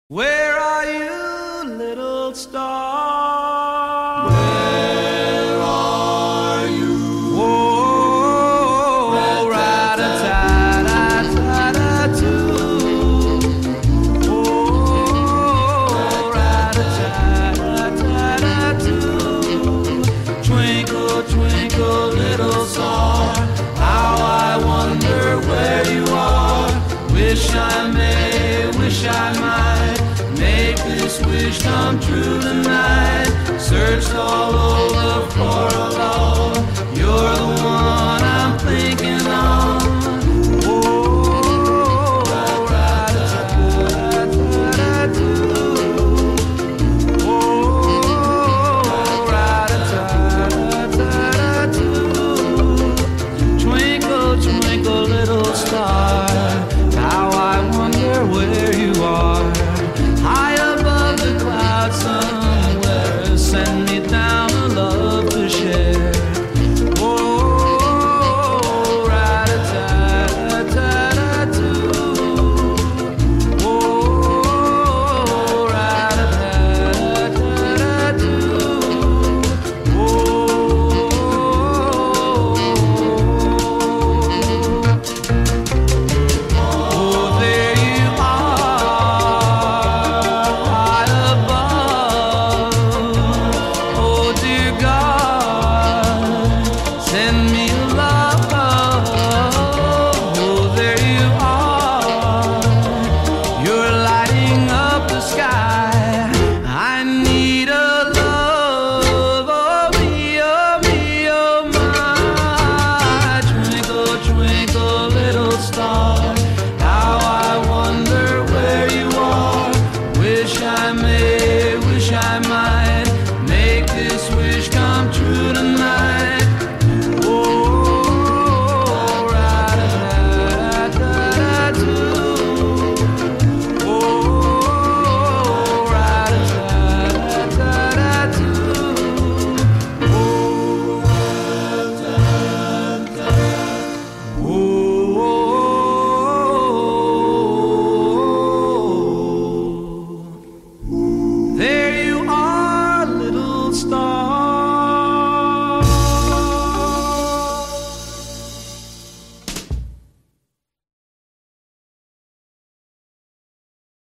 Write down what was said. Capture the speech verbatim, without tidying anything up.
Where are you, little star? Where are you? Oh, ra-da-ta-da-ta-da-too. Oh, ra-da-ta-da-ta-da-too. Twinkle, twinkle, little star, how I wonder where you are. Wish I may, wish I might make this wish come true tonight. Searched all over for a love, you're the one